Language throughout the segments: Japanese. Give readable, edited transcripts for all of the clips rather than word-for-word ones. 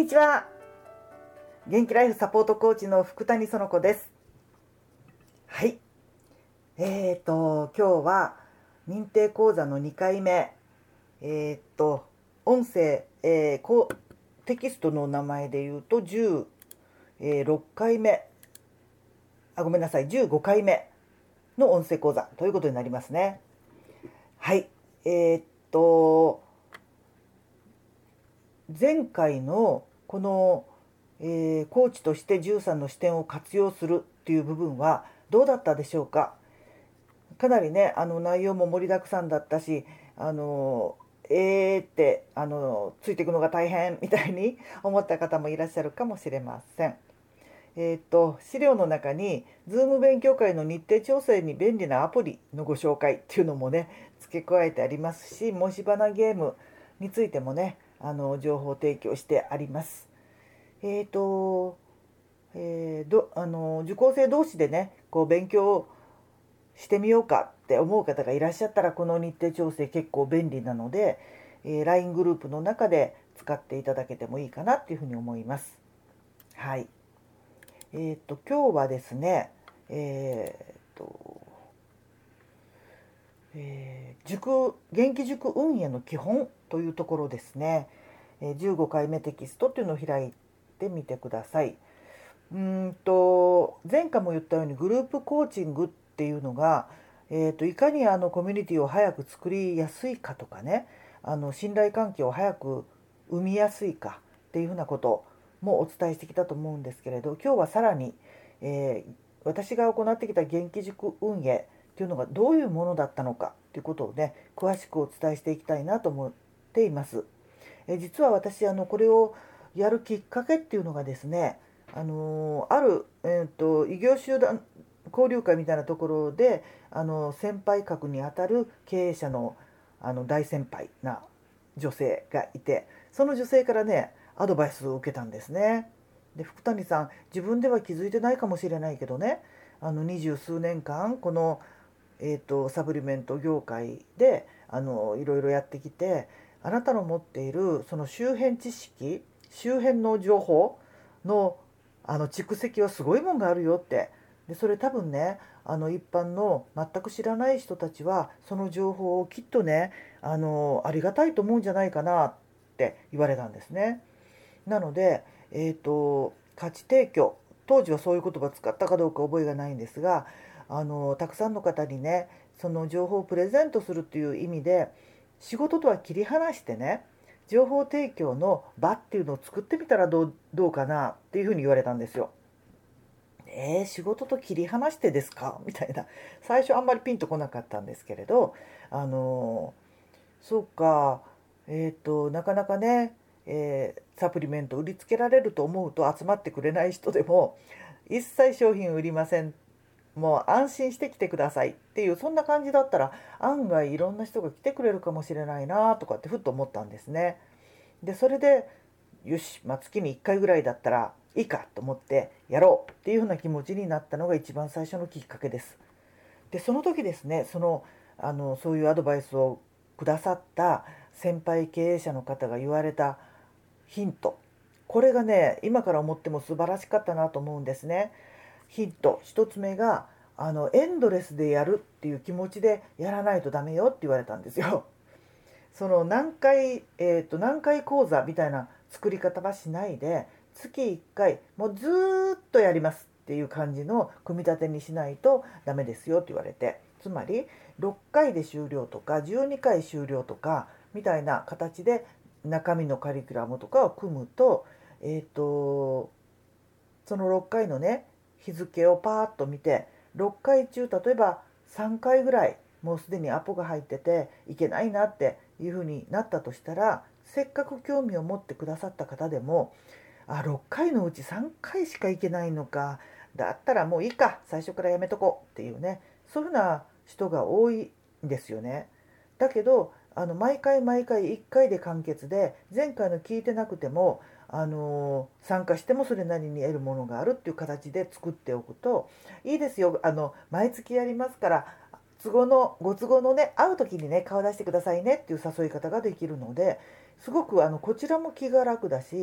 にちは。元気ライフサポートコーチの福谷園子です。はい。今日は認定講座の2回目。音声、テキストの名前で言うと16回目。ごめんなさい。15回目の音声講座ということになりますね。はい。前回のこの、コーチとして13の視点を活用するっていう部分はどうだったでしょうか。かなりね、内容も盛りだくさんだったし、ってついていくのが大変みたいに思った方もいらっしゃるかもしれません。資料の中に Zoom 勉強会の日程調整に便利なアプリのご紹介っていうのもね付け加えてありますし、模試花ゲームについてもね情報提供してあります。受講生同士でねこう勉強してみようかって思う方がいらっしゃったら、この日程調整結構便利なので、LINE グループの中で使っていただけてもいいかなっていうふうに思います。はい。今日はですね、元気塾運営の基本というところですね。15回目テキストっていうのを開いてみてください。前回も言ったようにグループコーチングっていうのが、いかにコミュニティを早く作りやすいかとかね、信頼関係を早く生みやすいかっていうふうなこともお伝えしてきたと思うんですけれど、今日はさらに、私が行ってきた元気塾運営っていうのがどういうものだったのかということをね詳しくお伝えしていきたいなと思っています。実は私これをやるきっかけっていうのがですね、ある、異業集団交流会みたいなところで先輩格にあたる経営者の大先輩な女性がいて、その女性からねアドバイスを受けたんですね。で、福谷さん、自分では気づいてないかもしれないけどね、20数年間この、サプリメント業界でいろいろやってきて、あなたの持っているその周辺知識、周辺の情報の蓄積はすごいもんがあるよって。でそれ多分ね一般の全く知らない人たちはその情報をきっとねありがたいと思うんじゃないかなって言われたんですね。なので、価値提供、当時はそういう言葉使ったかどうか覚えがないんですが、たくさんの方にねその情報をプレゼントするっていう意味で、仕事とは切り離してね情報提供の場っていうのを作ってみたらどうかなっていうふうに言われたんですよ。仕事と切り離してですかみたいな。最初あんまりピンとこなかったんですけれど、そうか、なかなかね、サプリメント売りつけられると思うと集まってくれない人でも、一切商品売りません、もう安心して来てくださいっていう、そんな感じだったら案外いろんな人が来てくれるかもしれないなとかってふっと思ったんですね。でそれでよし、月に1回ぐらいだったらいいかと思ってやろうっていうふうな気持ちになったのが一番最初のきっかけです。でその時ですね、そういうアドバイスをくださった先輩経営者の方が言われたヒント、これがね今から思っても素晴らしかったなと思うんですね。ヒント一つ目がエンドレスでやるっていう気持ちでやらないとダメよって言われたんですよ。その何回講座みたいな作り方はしないで、月1回もうずーっとやりますっていう感じの組み立てにしないとダメですよって言われて、つまり6回で終了とか12回終了とかみたいな形で中身のカリキュラムとかを組むと、その6回のね日付をパーッと見て、6回中例えば3回ぐらいもうすでにアポが入ってていけないなっていう風になったとしたら、せっかく興味を持ってくださった方でも、6回のうち3回しか行けないのか、だったらもういいか、最初からやめとこうっていうね、そういうふうな人が多いんですよね。だけど毎回毎回1回で完結で、前回の聞いてなくても参加してもそれなりに得るものがあるっていう形で作っておくといいですよ。毎月やりますから、ご都合のね会う時にね顔出してくださいねっていう誘い方ができるので、すごくこちらも気が楽だし、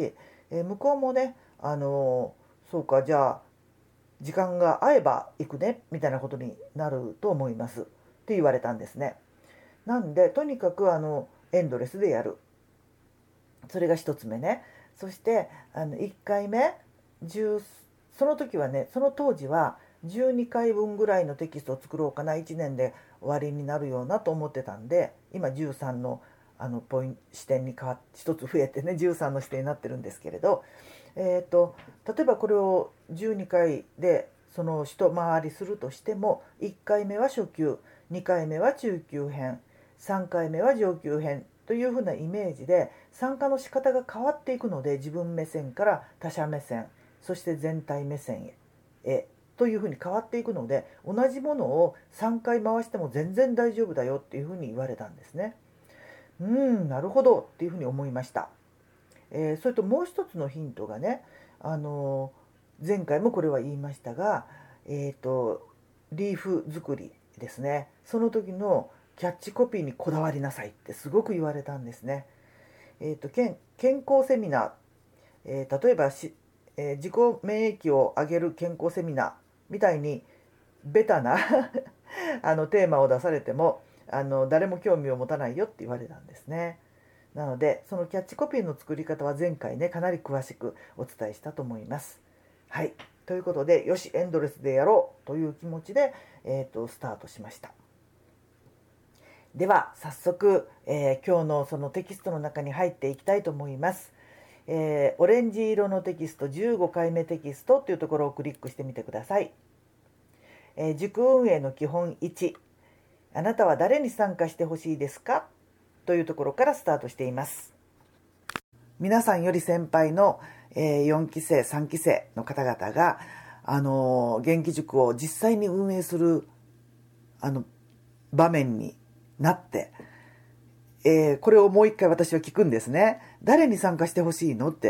向こうもね、そうか、じゃあ時間が合えば行くねみたいなことになると思いますって言われたんですね。なんでとにかくエンドレスでやる、それが1つ目ね。そして1回目10、その時はね、その当時は12回分ぐらいのテキストを作ろうかな、1年で終わりになるようなと思ってたんで、今13の視点に変わって1つ増えてね、13の視点になってるんですけれど、例えばこれを12回でその一回りするとしても、1回目は初級、2回目は中級編、3回目は上級編というふうなイメージで参加の仕方が変わっていくので、自分目線から他者目線、そして全体目線へというふうに変わっていくので、同じものを3回回しても全然大丈夫だよっていうふうに言われたんですね。なるほどっていうふうに思いました。それともう一つのヒントがね、前回もこれは言いましたが、リーフ作りですね。その時のキャッチコピーにこだわりなさいってすごく言われたんですね。健康セミナー、例えば自己免疫を上げる健康セミナーみたいにベタなテーマを出されても誰も興味を持たないよって言われたんですね。なのでそのキャッチコピーの作り方は前回ね、かなり詳しくお伝えしたと思います。はい、ということで、よしエンドレスでやろうという気持ちで、スタートしました。では早速、今日のそのテキストの中に入っていきたいと思います。オレンジ色のテキスト、15回目テキストというところをクリックしてみてください。塾運営の基本1、あなたは誰に参加してほしいですかというところからスタートしています。皆さんより先輩の4期生3期生の方々が元気塾を実際に運営する場面になって、これをもう一回私は聞くんですね。誰に参加してほしいのって、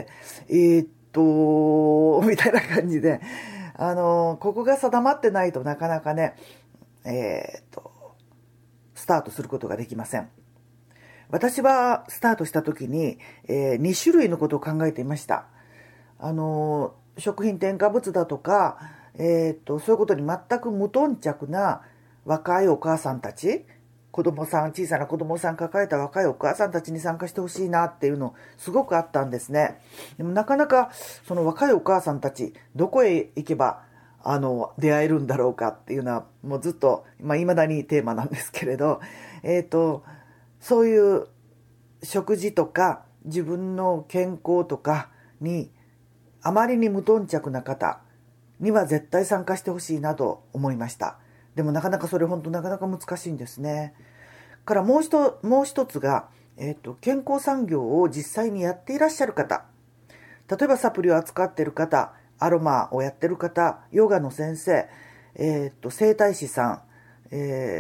みたいな感じで、ここが定まってないとなかなかね、スタートすることができません。私はスタートした時に、2種類のことを考えていました。食品添加物だとか、そういうことに全く無頓着な若いお母さんたち、小さな子供さん抱えた若いお母さんたちに参加してほしいなっていうのすごくあったんですね。でもなかなかその若いお母さんたちどこへ行けば出会えるんだろうかっていうのはもうずっと未だにテーマなんですけれど、そういう食事とか自分の健康とかにあまりに無頓着な方には絶対参加してほしいなと思いました。でもなかなかそれ本当なかなか難しいんですね。からもう一つが、健康産業を実際にやっていらっしゃる方、例えばサプリを扱っている方、アロマをやってる方、ヨガの先生、整体師さん、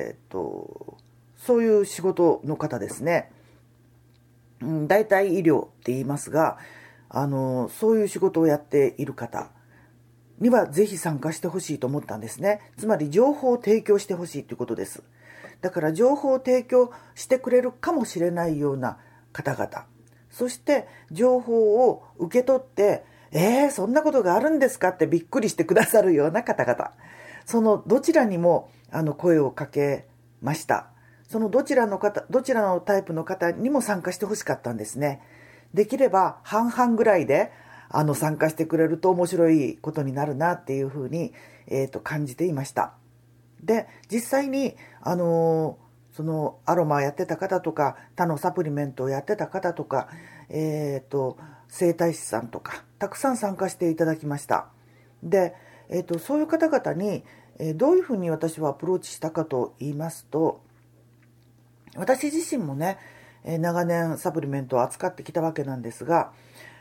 そういう仕事の方ですね。大体医療って言いますが、そういう仕事をやっている方にはぜひ参加してほしいと思ったんですね。つまり情報を提供してほしいということです。だから情報を提供してくれるかもしれないような方々、そして情報を受け取ってそんなことがあるんですかってびっくりしてくださるような方々、そのどちらにも声をかけました。そのどちらのタイプの方にも参加してほしかったんですね。できれば半々ぐらいで参加してくれると面白いことになるなっていうふうに、感じていました。で実際にそのアロマやってた方とか他のサプリメントをやってた方とか、整体師さんとかたくさん参加していただきました。で、そういう方々に、どういうふうに私はアプローチしたかと言いますと、私自身もね、長年サプリメントを扱ってきたわけなんですが、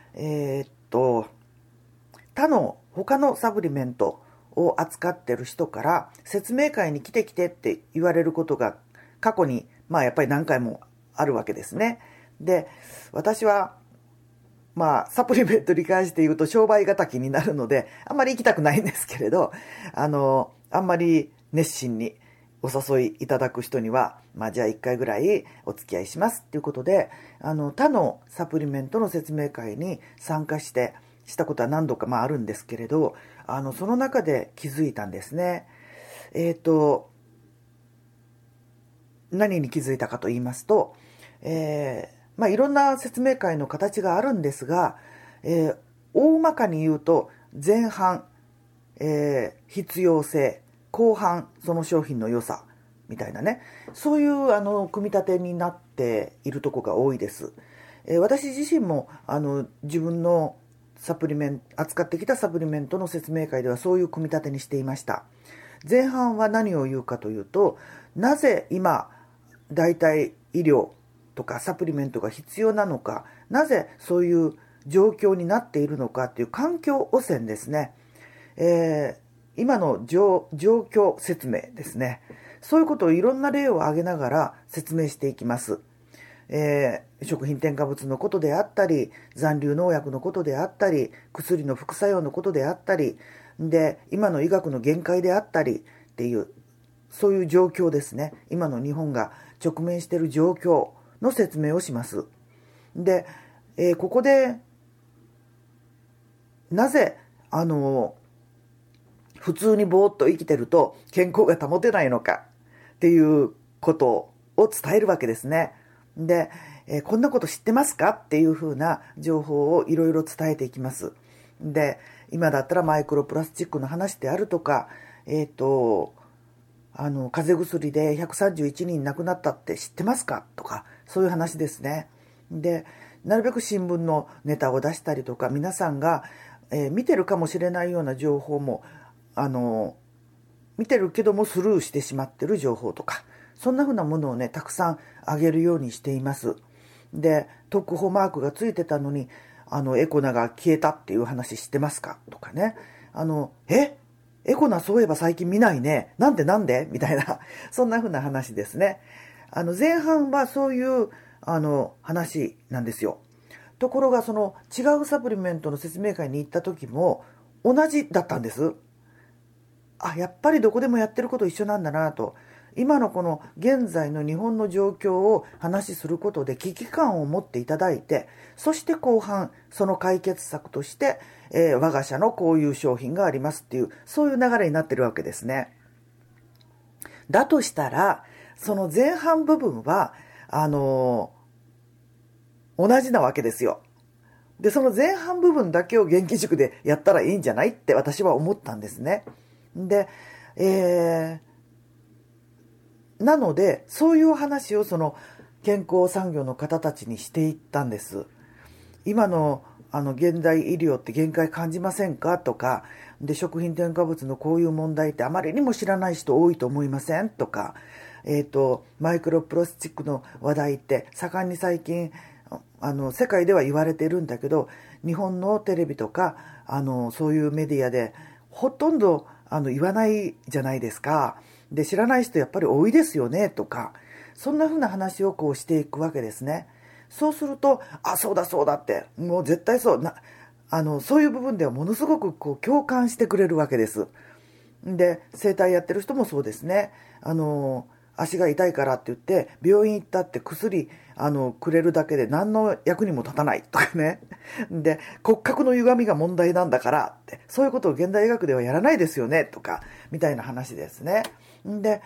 他のサプリメントを扱ってる人から説明会に来てって言われることが過去にやっぱり何回もあるわけですね。で、私はサプリメントに関して言うと商売敵になるのであんまり行きたくないんですけれど、あんまり熱心にお誘いいただく人には、じゃあ1回ぐらいお付き合いしますっていうことで、他のサプリメントの説明会に参加したことは何度かあるんですけれど、その中で気づいたんですね。何に気づいたかと言いますと、いろんな説明会の形があるんですが、大まかに言うと前半、必要性、後半その商品の良さみたいなね、そういう組み立てになっているところが多いです。私自身も自分の扱ってきたサプリメントの説明会ではそういう組み立てにしていました。前半は何を言うかというと、なぜ今代替医療とかサプリメントが必要なのか、なぜそういう状況になっているのかという環境汚染ですね。今の状況説明ですね。そういうことをいろんな例を挙げながら説明していきます。食品添加物のことであったり、残留農薬のことであったり、薬の副作用のことであったりで、今の医学の限界であったりっていう、そういう状況ですね。今の日本が直面している状況の説明をします。で、ここでなぜ普通にぼーっと生きてると健康が保てないのかっていうことを伝えるわけですね。で、こんなこと知ってますかっていうふうな情報をいろいろ伝えていきます。で、今だったらマイクロプラスチックの話であるとか、風邪薬で131人亡くなったって知ってますかとか、そういう話ですね。で、なるべく新聞のネタを出したりとか、皆さんが、見てるかもしれないような情報も見てるけどもスルーしてしまってる情報とか、そんなふうなものをね、たくさんあげるようにしています。で、特報マークがついてたのにエコナが消えたっていう話知ってますかとかね、エコナそういえば最近見ないね、なんでみたいなそんなふうな話ですね。前半はそういう話なんですよ。ところがその違うサプリメントの説明会に行った時も同じだったんです。やっぱりどこでもやってること一緒なんだなと。今のこの現在の日本の状況を話しすることで危機感を持っていただいて、そして後半その解決策として、我が社のこういう商品がありますっていう、そういう流れになってるわけですね。だとしたらその前半部分は同じなわけですよ。で、その前半部分だけを元気塾でやったらいいんじゃないって私は思ったんですね。で、なのでそういう話をその健康産業の方たちにしていったんです。今の現代医療って限界感じませんかとかで、食品添加物のこういう問題ってあまりにも知らない人多いと思いませんとか、マイクロプラスチックの話題って盛んに最近世界では言われているんだけど、日本のテレビとかそういうメディアでほとんど言わないじゃないですか。で、知らない人やっぱり多いですよねとか、そんな風な話をこうしていくわけですね。そうすると、そうだそうだって、もう絶対そうな、そういう部分ではものすごくこう共感してくれるわけです。で、整体やってる人もそうですね。足が痛いからって言って病院行ったって薬くれるだけで何の役にも立たないとかね。で、骨格の歪みが問題なんだからって、そういうことを現代医学ではやらないですよねとかみたいな話ですね。で、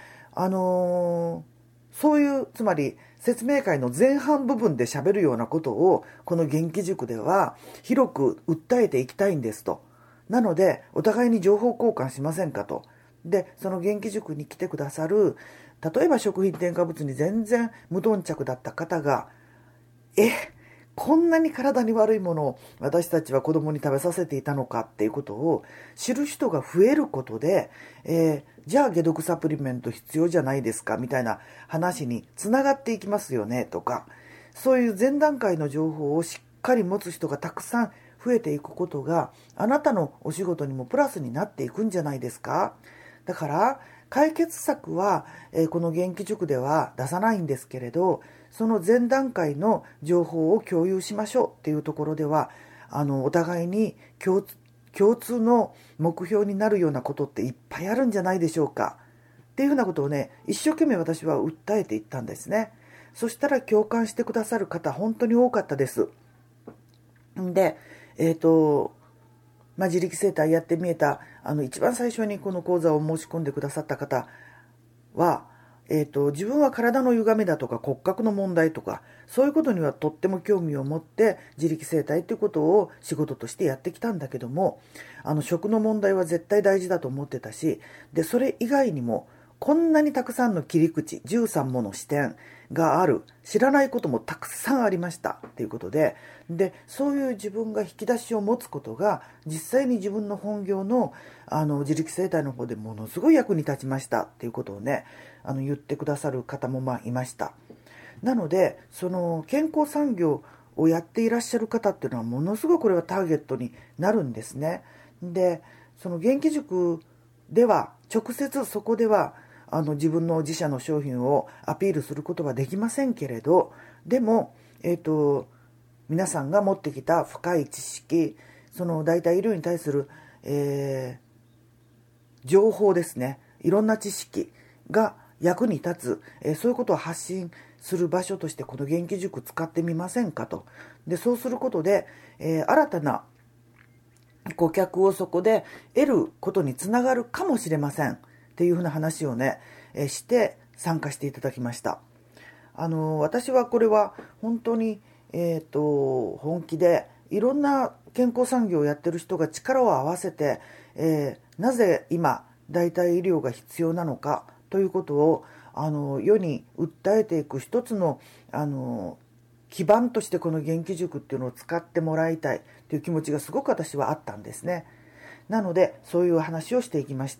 そういうつまり説明会の前半部分で喋るようなことをこの元気塾では広く訴えていきたいんですと。なのでお互いに情報交換しませんかと。で、その元気塾に来てくださる、例えば食品添加物に全然無頓着だった方が、こんなに体に悪いものを私たちは子供に食べさせていたのかっていうことを知る人が増えることで、じゃあ解毒サプリメント必要じゃないですかみたいな話につながっていきますよねとか、そういう前段階の情報をしっかり持つ人がたくさん増えていくことがあなたのお仕事にもプラスになっていくんじゃないですか。だから解決策は、この元気塾では出さないんですけれど、その前段階の情報を共有しましょうっていうところではお互いに共通の目標になるようなことっていっぱいあるんじゃないでしょうかっていうふうなことをね、一生懸命私は訴えていったんですね。そしたら共感してくださる方本当に多かったです。で、自力生態やってみえた一番最初にこの講座を申し込んでくださった方は、自分は体の歪みだとか骨格の問題とかそういうことにはとっても興味を持って自力生態ということを仕事としてやってきたんだけども、食の問題は絶対大事だと思ってたし、でそれ以外にもこんなにたくさんの切り口13もの視点がある、知らないこともたくさんありましたということで、そういう自分が引き出しを持つことが実際に自分の本業の自力生態の方でものすごい役に立ちましたっていうことをね、言ってくださる方もいました。なのでその健康産業をやっていらっしゃる方っていうのはものすごくこれはターゲットになるんですね。でその元気塾では直接そこでは自分の自社の商品をアピールすることはできませんけれど、でも、皆さんが持ってきた深い知識、その代替医療に対する、情報ですね、いろんな知識が役に立つ、そういうことを発信する場所としてこの元気塾使ってみませんかと。でそうすることで、新たな顧客をそこで得ることにつながるかもしれませんっていうふうな話をね、して参加していただきました。私はこれは本当に、本気でいろんな健康産業をやってる人が力を合わせて、なぜ今代替医療が必要なのかということを世に訴えていく一つの基盤としてこの元気塾っていうのを使ってもらいたいという気持ちがすごく私はあったんですね。なのでそういう話をしていきました。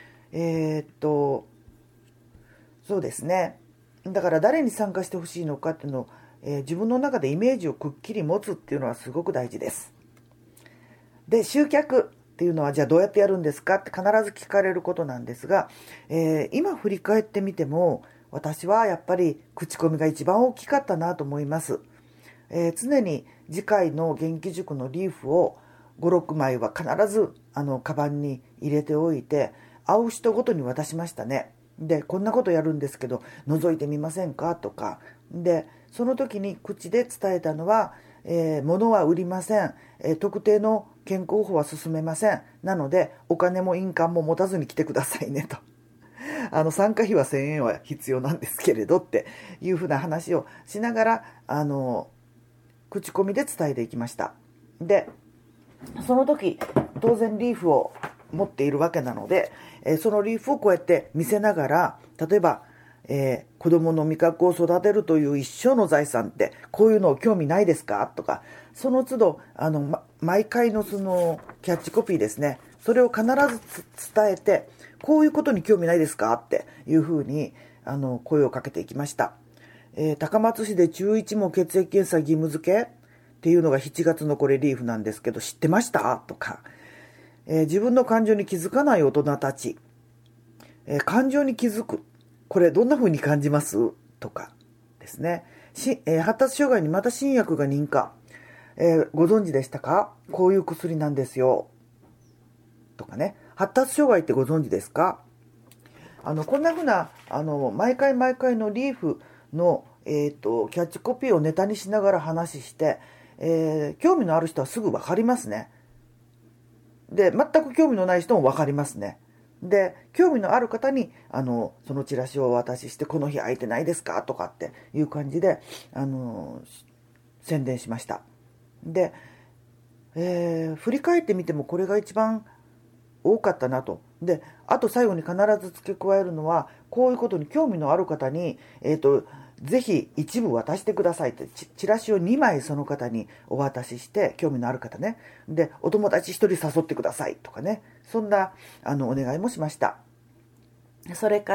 そうですね。だから誰に参加してほしいのかっていうのを、自分の中でイメージをくっきり持つっていうのはすごく大事です。で集客っていうのはじゃあどうやってやるんですかって必ず聞かれることなんですが、今振り返ってみても私はやっぱり口コミが一番大きかったなと思います。常に次回の元気塾のリーフを5、6枚は必ずカバンに入れておいて会う人ごとに渡しましたね。でこんなことやるんですけど覗いてみませんかとかで、その時に口で伝えたのは、物は売りません、特定の健康法は進めません、なのでお金も印鑑も持たずに来てくださいねと参加費は1000円は必要なんですけれどっていうふうな話をしながら口コミで伝えていきました。でその時当然リーフを持っているわけなので、そのリーフをこうやって見せながら、例えば、子供の味覚を育てるという一生の財産ってこういうのを興味ないですかとか、その都度毎回のそのキャッチコピーですね、それを必ず伝えて、こういうことに興味ないですかっていうふうに声をかけていきました。高松市で中1も血液検査義務付けっていうのが7月のこれリーフなんですけど知ってましたとか、自分の感情に気づかない大人たち、感情に気づく、これどんな風に感じますとかですね。発達障害にまた新薬が認可、ご存知でしたか、こういう薬なんですよとかね。発達障害ってご存知ですか、こんな風な毎回毎回のリーフの、キャッチコピーをネタにしながら話して、興味のある人はすぐ分かりますね。で全く興味のない人も分かりますね。で興味のある方にそのチラシをお渡しして、この日空いてないですかとかっていう感じで宣伝しました。で、振り返ってみてもこれが一番多かったなと。であと最後に必ず付け加えるのは、こういうことに興味のある方にぜひ一部渡してくださいって、チラシを2枚その方にお渡しして、興味のある方ね、でお友達1人誘ってくださいとかね、そんなお願いもしました。それから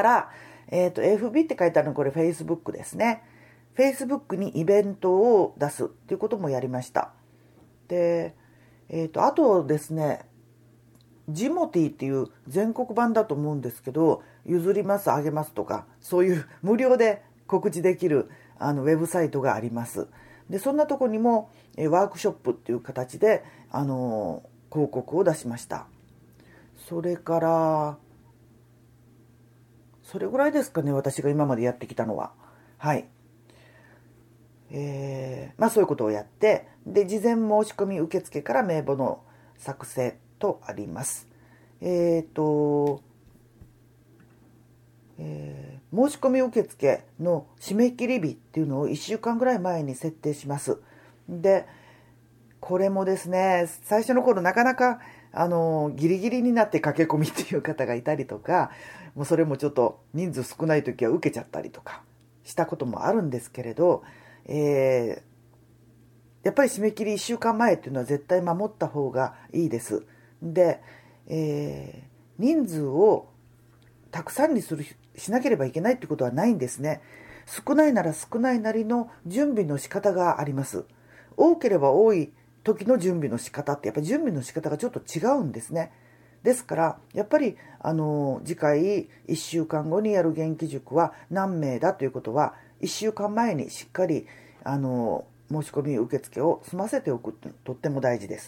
、FB って書いてあるのこれ Facebook ですね。Facebook にイベントを出すっていうこともやりました。で、あとですね、ジモティっていう全国版だと思うんですけど、譲りますあげますとか、そういう無料で告知できるウェブサイトがあります。でそんなとこにもワークショップっていう形で広告を出しました。それからそれぐらいですかね、私が今までやってきたのは。はい。そういうことをやって、で、事前申し込み受付から名簿の作成とあります。申し込み受付の締め切り日っていうのを1週間ぐらい前に設定します。で、これもですね、最初の頃なかなかギリギリになって駆け込みっていう方がいたりとか、もうそれもちょっと人数少ない時は受けちゃったりとかしたこともあるんですけれど、やっぱり締め切り1週間前っていうのは絶対守った方がいいです。で、人数をたくさんにしなければいけないってことはないんですね。少ないなら少ないなりの準備の仕方があります。多ければ多い時の準備の仕方ってやっぱり準備の仕方がちょっと違うんですね。ですからやっぱり次回1週間後にやる元気塾は何名だということは1週間前にしっかり申し込み受付を済ませておくってとっても大事です。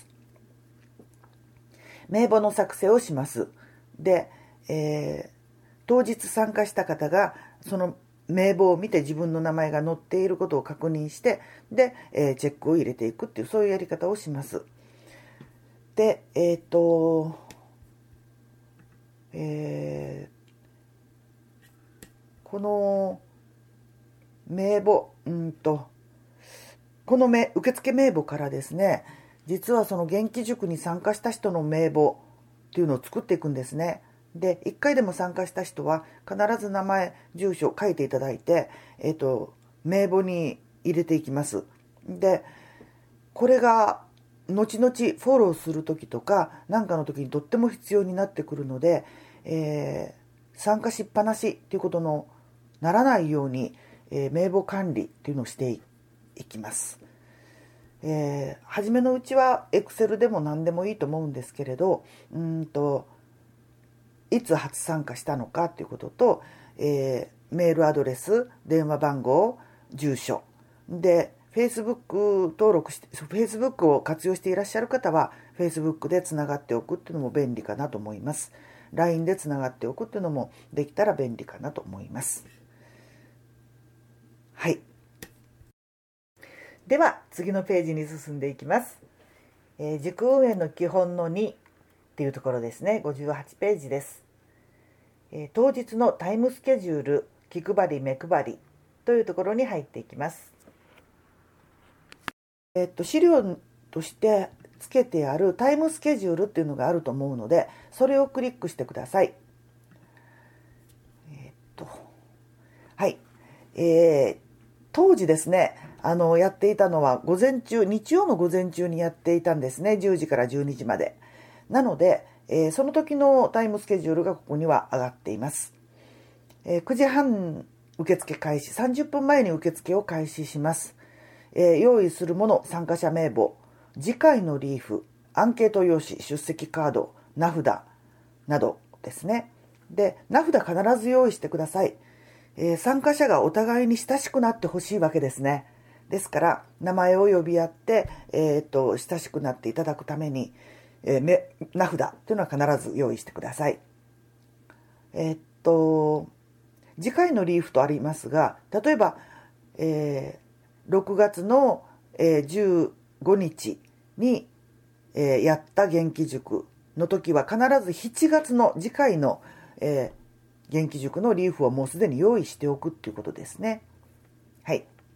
名簿の作成をします。で、当日参加した方がその名簿を見て自分の名前が載っていることを確認して、で、チェックを入れていくっていうそういうやり方をします。で、この名簿、この受付名簿からですね、実はその元気塾に参加した人の名簿っていうのを作っていくんですね。で、1回でも参加した人は必ず名前、住所を書いていただいて、名簿に入れていきます。で、これが後々フォローするときとか何かの時にとっても必要になってくるので、参加しっぱなしっていうことのならないように、名簿管理っていうのをしていきます。初めのうちは Excel でも何でもいいと思うんですけれど、いつ初参加したのかということと、メールアドレス、電話番号、住所で、Facebook 登録して、Facebook を活用していらっしゃる方は Facebook でつながっておくっていうのも便利かなと思います。LINE でつながっておくっていうのもできたら便利かなと思います。はい。では次のページに進んでいきます。塾運営の基本の2っていうところですね。58ページです。当日のタイムスケジュール、気配り目配りというところに入っていきます。資料としてつけてあるタイムスケジュールっていうのがあると思うので、それをクリックしてください。はい。当時ですね、やっていたのは午前中、日曜の午前中にやっていたんですね。10時から12時まで。なので、その時のタイムスケジュールがここには上がっています。9時半受付開始、30分前に受付を開始します。用意するもの、参加者名簿、次回のリーフ、アンケート用紙、出席カード、名札などですね。で、名札必ず用意してください。参加者がお互いに親しくなってほしいわけですね。ですから、名前を呼び合って、親しくなっていただくために、名札というのは必ず用意してください。次回のリーフとありますが、例えば、6月の、15日に、やった元気塾の時は必ず7月の次回の、元気塾のリーフをもうすでに用意しておくっていうことですね。はい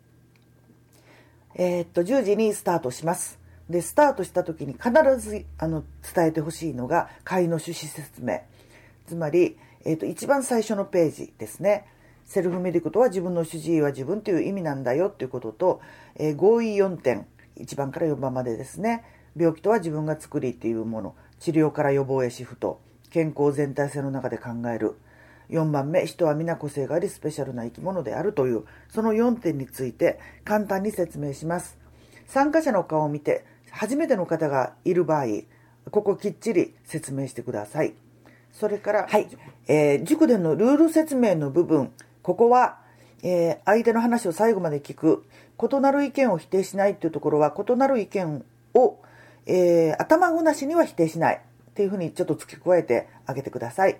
。10時にスタートします。で、スタートした時に必ず伝えてほしいのが会の趣旨説明。つまり、一番最初のページですね。セルフメディクとは自分の主治医は自分という意味なんだよっていうことと、合意4点、1番から4番までですね。病気とは自分が作りっていうもの、治療から予防へシフト、健康全体性の中で考える。4番目、人は皆個性がありスペシャルな生き物であるという、その4点について簡単に説明します。参加者の顔を見て、初めての方がいる場合、ここきっちり説明してください。それから、はい、塾でのルール説明の部分、ここは、相手の話を最後まで聞く、異なる意見を否定しないというところは、異なる意見を、頭ごなしには否定しないっていうふうにちょっと付け加えてあげてください。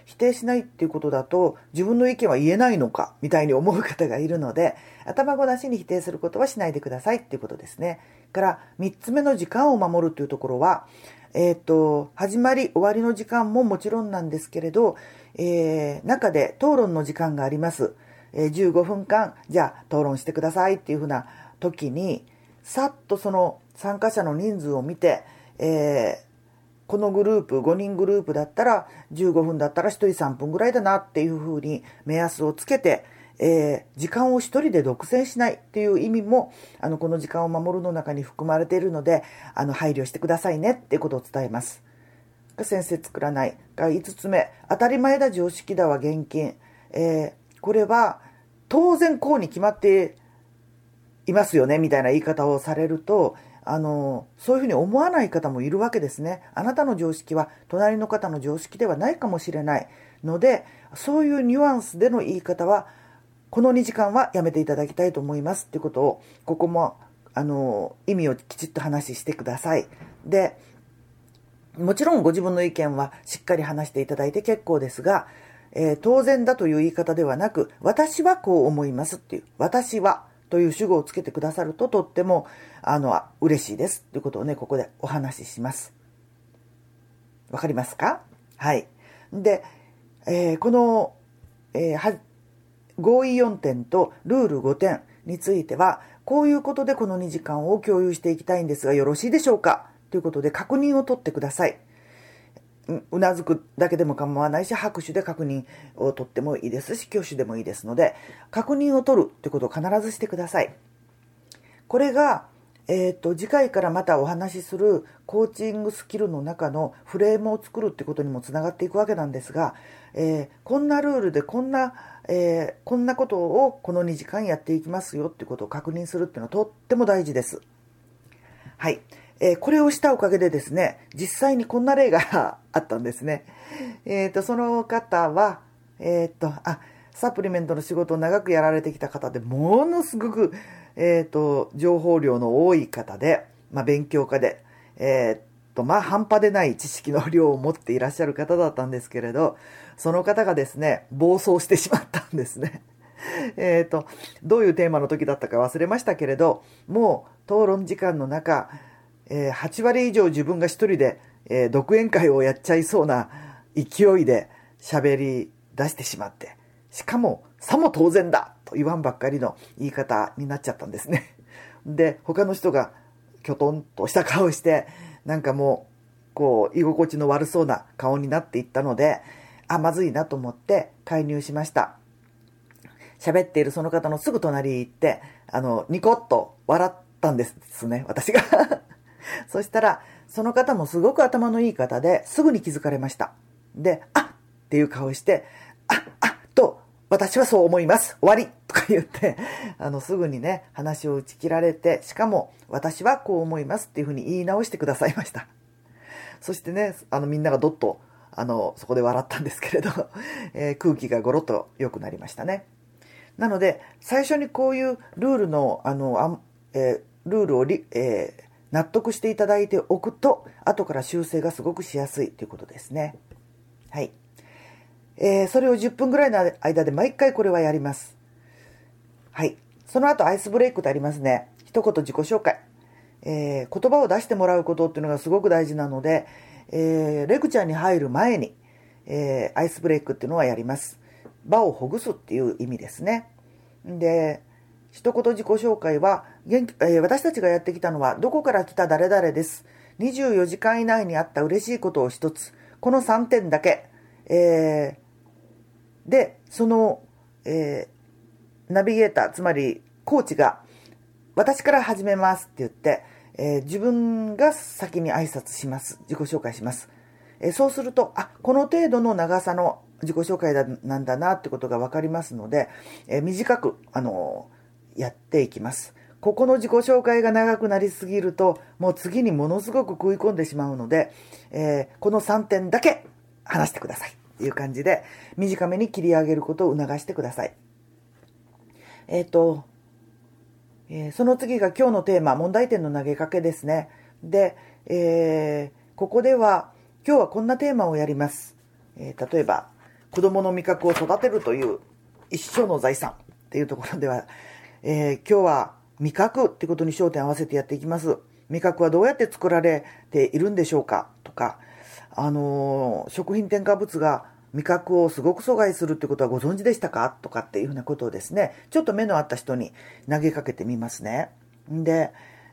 否定しないっていうことだと自分の意見は言えないのかみたいに思う方がいるので、頭ごなしに否定することはしないでくださいっていうことですね。から3つ目の時間を守るというところは、始まり終わりの時間ももちろんなんですけれど、中で討論の時間があります。15分間じゃあ討論してくださいっていうふうな時に、さっとその参加者の人数を見て、このグループ5人グループだったら15分だったら1人3分ぐらいだなっていうふうに目安をつけて、時間を一人で独占しないっていう意味もこの時間を守るの中に含まれているので、配慮してくださいねっていうことを伝えます。先生作らないが5つ目、当たり前だ常識だは厳禁。これは当然こうに決まっていますよねみたいな言い方をされると、そういうふうに思わない方もいるわけですね。あなたの常識は隣の方の常識ではないかもしれないので、そういうニュアンスでの言い方はこの2時間はやめていただきたいと思いますっていうことを、ここも意味をきちっと話してください。で、もちろんご自分の意見はしっかり話していただいて結構ですが、当然だという言い方ではなく、私はこう思いますっていう、私はという主語をつけてくださるととっても嬉しいですということをね、ここでお話しします。わかりますか？はい。で、この、合意4点とルール5点については、こういうことでこの2時間を共有していきたいんですがよろしいでしょうかということで確認を取ってください。うなずくだけでも構わないし、拍手で確認を取ってもいいですし、挙手でもいいですので、確認を取るということを必ずしてください。これが、次回からまたお話しするコーチングスキルの中のフレームを作るってことにもつながっていくわけなんですが、こんなルールでこんなことをこの2時間やっていきますよっていうことを確認するっていうのはとっても大事です。はい。これをしたおかげでですね、実際にこんな例があったんですね。その方は、サプリメントの仕事を長くやられてきた方で、ものすごく、情報量の多い方で、勉強家で、半端でない知識の量を持っていらっしゃる方だったんですけれど、その方がですね、暴走してしまったんですね。どういうテーマの時だったか忘れましたけれど、もう討論時間の中、8割以上自分が一人で、独演会をやっちゃいそうな勢いで喋り出してしまって、しかもさも当然だと言わんばっかりの言い方になっちゃったんですね。で、他の人がきょとんとした顔して、なんかもうこう居心地の悪そうな顔になっていったので、まずいなと思って介入しました。喋っているその方のすぐ隣に行って、ニコッと笑ったんですね、私が。そしたら、その方もすごく頭のいい方ですぐに気づかれました。で、っていう顔して、私はそう思います。終わりとか言って、すぐにね、話を打ち切られて、しかも、私はこう思いますっていうふうに言い直してくださいました。そしてね、みんながどっと、そこで笑ったんですけれど、空気がゴロッと良くなりましたね。なので、最初にこういうルールの、ルールを納得していただいておくと、後から修正がすごくしやすいということですね。はい。それを10分ぐらいの間で毎回これはやります。はい。その後アイスブレイクとありますね。一言自己紹介。言葉を出してもらうことっていうのがすごく大事なので、レクチャーに入る前に、アイスブレイクっていうのはやります。場をほぐすっていう意味ですね。で、一言自己紹介は、私たちがやってきたのは、どこから来た誰々です。24時間以内にあった嬉しいことを一つ。この3点だけ。で、その、ナビゲーター、つまりコーチが、私から始めますって言って、自分が先に挨拶します。自己紹介します。そうすると、この程度の長さの自己紹介なんだなってことが分かりますので、短く、やっていきます。ここの自己紹介が長くなりすぎると、もう次にものすごく食い込んでしまうので、この3点だけ話してくださいっていう感じで、短めに切り上げることを促してください。その次が今日のテーマ、問題点の投げかけですね。で、ここでは、今日はこんなテーマをやります。例えば、 子どもの味覚を育てるという一生の財産っていうところでは、今日は味覚っていうことに焦点を合わせてやっていきます。味覚はどうやって作られているんでしょうかとか、食品添加物が味覚をすごく阻害するってことはご存知でしたかとかっていうふうなことをですね、ちょっと目の合った人に投げかけてみますね。で、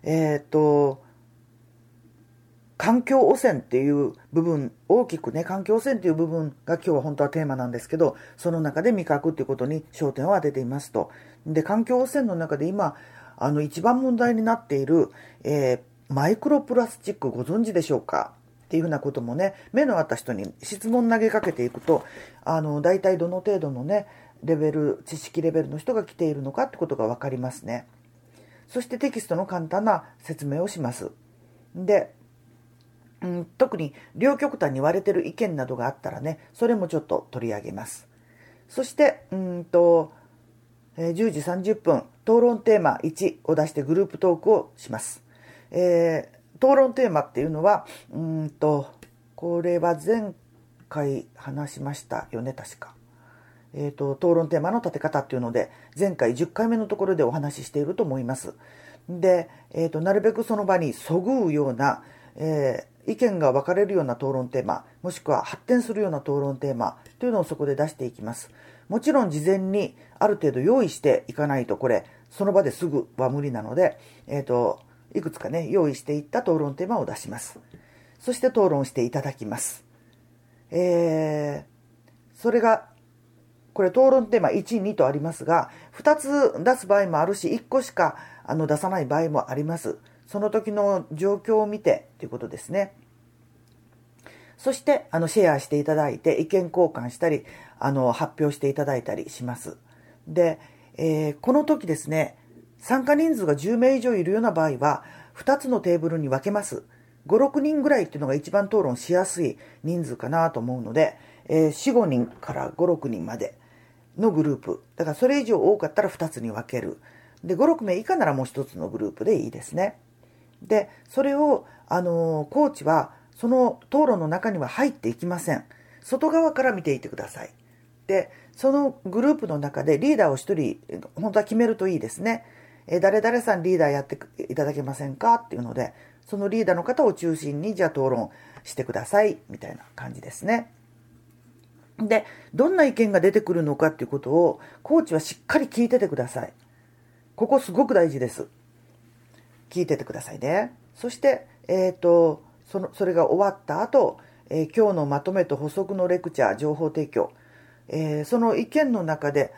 環境汚染っていう部分、大きくね、環境汚染っていう部分が今日は本当はテーマなんですけど、その中で味覚っていうことに焦点を当てていますと。で、環境汚染の中で今、一番問題になっている、マイクロプラスチックご存知でしょうかっていうふうなこともね、目の合った人に質問投げかけていくと、大体どの程度のね、知識レベルの人が来ているのかってことがわかりますね。そしてテキストの簡単な説明をします。で、特に両極端に割れてる意見などがあったらね、それもちょっと取り上げます。そして10時30分討論テーマ1を出してグループトークをします。討論テーマっていうのはこれは前回話しましたよね、確か。討論テーマの立て方っていうので前回10回目のところでお話ししていると思います。で、なるべくその場にそぐうような、意見が分かれるような討論テーマ、もしくは発展するような討論テーマというのをそこで出していきます。もちろん事前にある程度用意していかないと、これその場ですぐは無理なので、いくつかね用意していった討論テーマを出します。そして討論していただきます。それがこれ討論テーマ1、2とありますが、2つ出す場合もあるし、1個しか出さない場合もあります。その時の状況を見てということですね。そしてシェアしていただいて意見交換したり発表していただいたりします。で、この時ですね、参加人数が10名以上いるような場合は2つのテーブルに分けます。5、6人ぐらいっていうのが一番討論しやすい人数かなと思うので、4、5人から5、6人までのグループ。だからそれ以上多かったら2つに分ける。で、5、6名以下ならもう1つのグループでいいですね。で、それを、コーチはその討論の中には入っていきません。外側から見ていてください。で、そのグループの中でリーダーを1人、本当は決めるといいですね。誰々さんリーダーやっていただけませんかっていうので、そのリーダーの方を中心に、じゃあ討論してください、みたいな感じですね。で、どんな意見が出てくるのかっていうことを、コーチはしっかり聞いててください。ここすごく大事です。聞いててくださいね。そして、それが終わった後、今日のまとめと補足のレクチャー、情報提供、その意見の中で、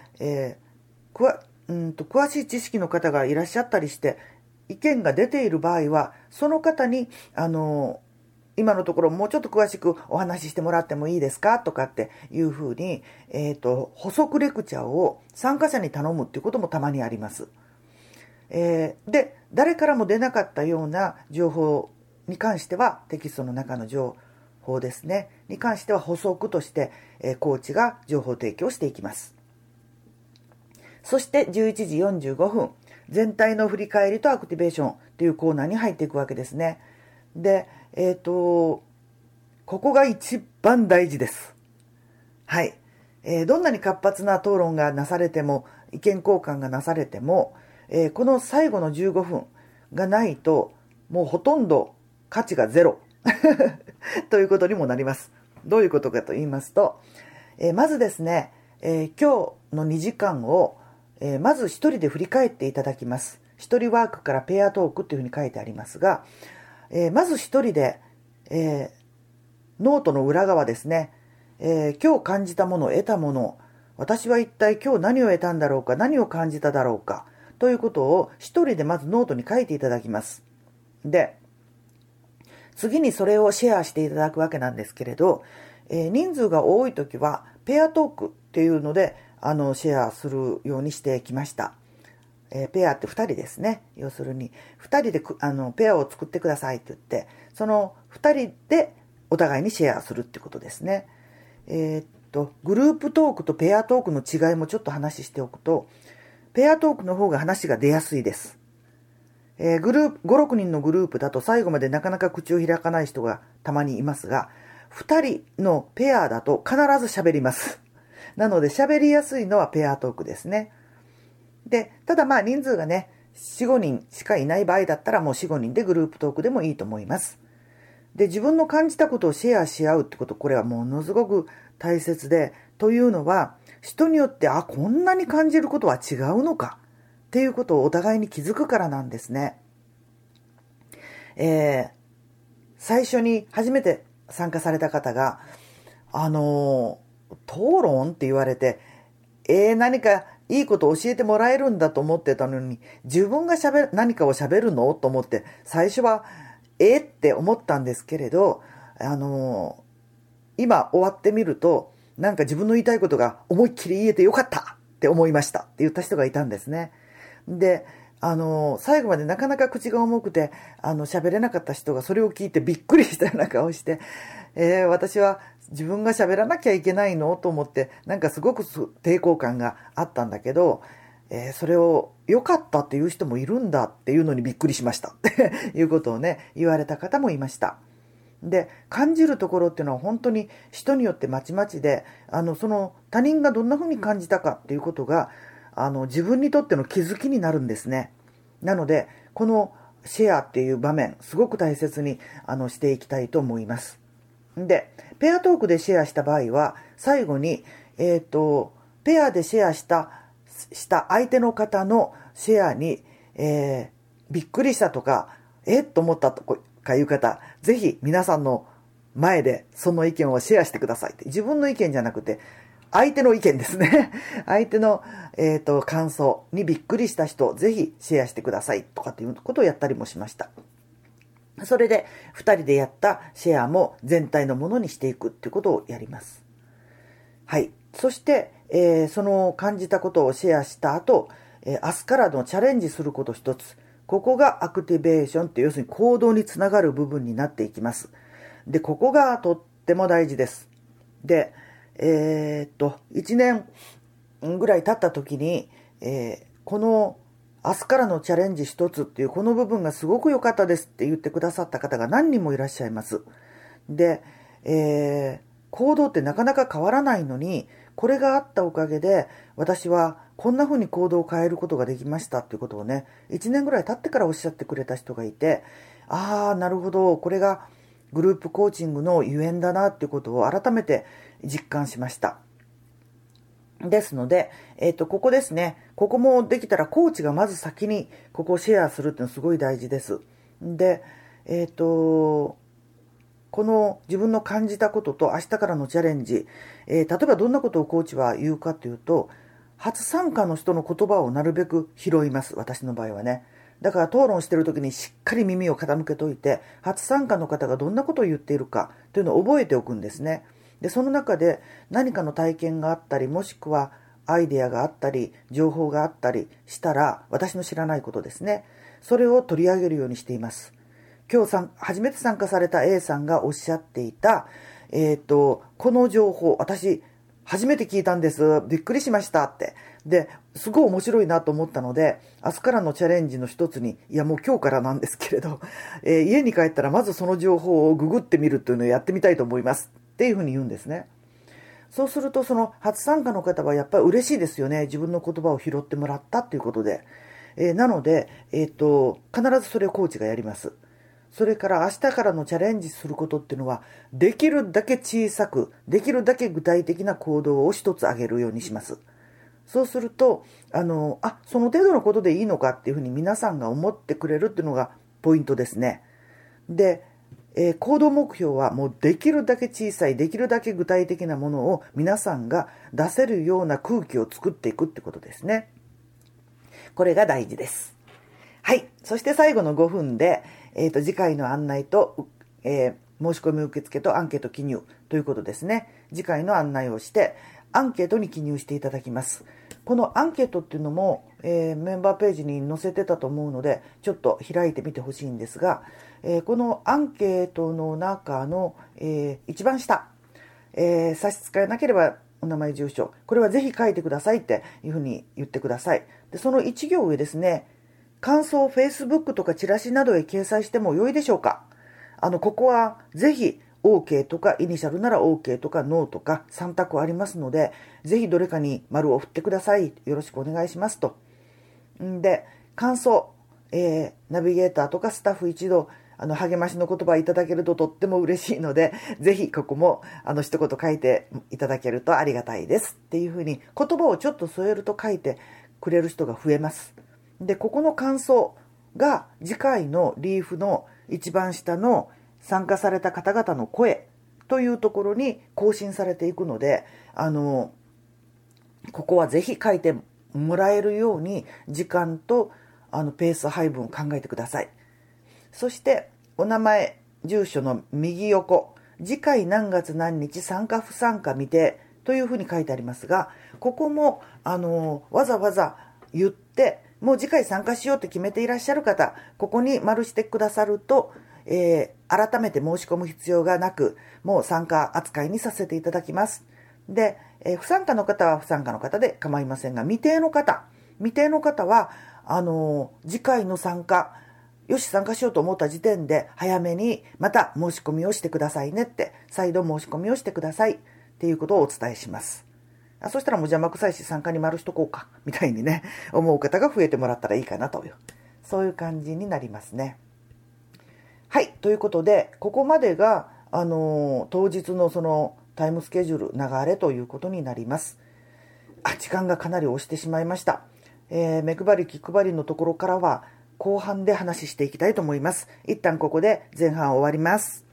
詳しい知識の方がいらっしゃったりして、意見が出ている場合は、その方に、今のところもうちょっと詳しくお話ししてもらってもいいですかとかっていうふうに、補足レクチャーを参加者に頼むっていうこともたまにあります。で、誰からも出なかったような情報に関しては、テキストの中の情報ですね、に関しては補足として、コーチが情報提供していきます。そして11時45分、全体の振り返りとアクティベーションというコーナーに入っていくわけですね。で、ここが一番大事です。はい。どんなに活発な討論がなされても、意見交換がなされても、この最後の15分がないと、もうほとんど価値がゼロということにもなります。どういうことかと言いますと、まずですね、今日の2時間を、まず一人で振り返っていただきます。一人ワークからペアトークというふうに書いてありますが、まず一人で、ノートの裏側ですね、今日感じたもの、得たもの、私は一体今日何を得たんだろうか、何を感じただろうか、ということを一人でまずノートに書いていただきます。で、次にそれをシェアしていただくわけなんですけれど、人数が多いときはペアトークっていうのでシェアするようにしてきました。ペアって2人ですね。要するに2人でペアを作ってくださいって言って、その2人でお互いにシェアするってことですね。グループトークとペアトークの違いもちょっと話しておくと、ペアトークの方が話が出やすいです。5、6人のグループだと最後までなかなか口を開かない人がたまにいますが、2人のペアだと必ず喋ります。 なので喋りやすいのはペアトークですね。で、ただ人数がね、4、5人しかいない場合だったらもう4、5人でグループトークでもいいと思います。で、自分の感じたことをシェアし合うってこと、これはものすごく大切で、というのは、人によって、こんなに感じることは違うのかっていうことをお互いに気づくからなんですね。最初に初めて参加された方が、討論って言われて、何かいいことを教えてもらえるんだと思ってたのに、自分が何かを喋るのと思って、最初は、って思ったんですけれど、今終わってみると、なんか自分の言いたいことが思いっきり言えてよかったって思いましたって言った人がいたんですね。で、最後までなかなか口が重くて、喋れなかった人がそれを聞いてびっくりしたような顔して、私は自分が喋らなきゃいけないのと思って、なんかすごく抵抗感があったんだけど、それを良かったっていう人もいるんだっていうのにびっくりしましたっていうことをね、言われた方もいました。で、感じるところっていうのは本当に人によってまちまちで、その他人がどんな風に感じたかっていうことが、自分にとっての気づきになるんですね。なので、このシェアっていう場面、すごく大切にしていきたいと思います。で、ペアトークでシェアした場合は、最後に、ペアでシェアした相手の方のシェアに、びっくりしたとか、と思ったとかいう方、ぜひ皆さんの前でその意見をシェアしてくださいって。自分の意見じゃなくて、相手の意見ですね。相手の、感想にびっくりした人、ぜひシェアしてくださいとかっていうことをやったりもしました。それで、2人でやったシェアも全体のものにしていくっていうことをやります。はい。そして、その感じたことをシェアした後、明日からのチャレンジすること一つ。ここがアクティベーションって要するに行動につながる部分になっていきます。で、ここがとっても大事です。で、1年ぐらい経った時に、この明日からのチャレンジ一つっていうこの部分がすごく良かったですって言ってくださった方が何人もいらっしゃいます。で、行動ってなかなか変わらないのに、これがあったおかげで私はこんな風に行動を変えることができましたっていうことをね、1年ぐらい経ってからおっしゃってくれた人がいて、なるほど、これがグループコーチングのゆえんだなっていうことを改めて実感しました。ですので、ここですね。ここもできたらコーチがまず先にここをシェアするっていうのはすごい大事です。で、この自分の感じたことと明日からのチャレンジ、例えばどんなことをコーチは言うかというと、初参加の人の言葉をなるべく拾います。私の場合はね。だから討論してる時にしっかり耳を傾けといて、初参加の方がどんなことを言っているかというのを覚えておくんですね。で、その中で何かの体験があったり、もしくはアイデアがあったり、情報があったりしたら、私の知らないことですね。それを取り上げるようにしています。今日初めて参加された A さんがおっしゃっていた、この情報、私、初めて聞いたんです。びっくりしましたって。で、すごい面白いなと思ったので、明日からのチャレンジの一つに、いやもう今日からなんですけれど、家に帰ったらまずその情報をググってみるというのをやってみたいと思います。っていうふうに言うんですね。そうするとその初参加の方はやっぱり嬉しいですよね。自分の言葉を拾ってもらったということで。なので、必ずそれをコーチがやります。それから明日からのチャレンジすることっていうのは、できるだけ小さく、できるだけ具体的な行動を一つ挙げるようにします。そうすると、その程度のことでいいのかっていうふうに皆さんが思ってくれるっていうのがポイントですね。で、行動目標はもうできるだけ小さい、できるだけ具体的なものを皆さんが出せるような空気を作っていくってことですね。これが大事です。はい。そして最後の5分で、次回の案内と、申し込み受付とアンケート記入ということですね。次回の案内をして、アンケートに記入していただきます。このアンケートっていうのも、メンバーページに載せてたと思うので、ちょっと開いてみてほしいんですが、このアンケートの中の、一番下、差し支えなければお名前住所、これはぜひ書いてくださいっていうふうに言ってください。で、その1行上ですね、感想を Facebook とかチラシなどへ掲載しても良いでしょうか。ここはぜひ OK とか、イニシャルなら OK とか、ノーとか3択ありますので、ぜひどれかに丸を振ってください。よろしくお願いしますと。で、感想、ナビゲーターとかスタッフ一同、励ましの言葉いただけるととっても嬉しいので、ぜひここも一言書いていただけるとありがたいですっていうふうに、言葉をちょっと添えると書いてくれる人が増えます。で、ここの感想が次回のリーフの一番下の参加された方々の声というところに更新されていくので、ここはぜひ書いてもらえるように時間とペース配分を考えてください。そしてお名前、住所の右横、次回何月何日参加不参加未定というふうに書いてありますが、ここもわざわざ言ってもう次回参加しようって決めていらっしゃる方、ここに丸してくださると、改めて申し込む必要がなく、もう参加扱いにさせていただきます。で、不参加の方は不参加の方で構いませんが、未定の方は次回の参加、よし参加しようと思った時点で早めにまた申し込みをしてくださいねって、再度申し込みをしてくださいっていうことをお伝えします。そしたらもう邪魔くさいし参加に丸しとこうかみたいにね、思う方が増えてもらったらいいかなという、そういう感じになりますね。はい、ということでここまでが当日のそのタイムスケジュール流れということになります。時間がかなり押してしまいました。目配り気配りのところからは後半で話していきたいと思います。一旦ここで前半終わります。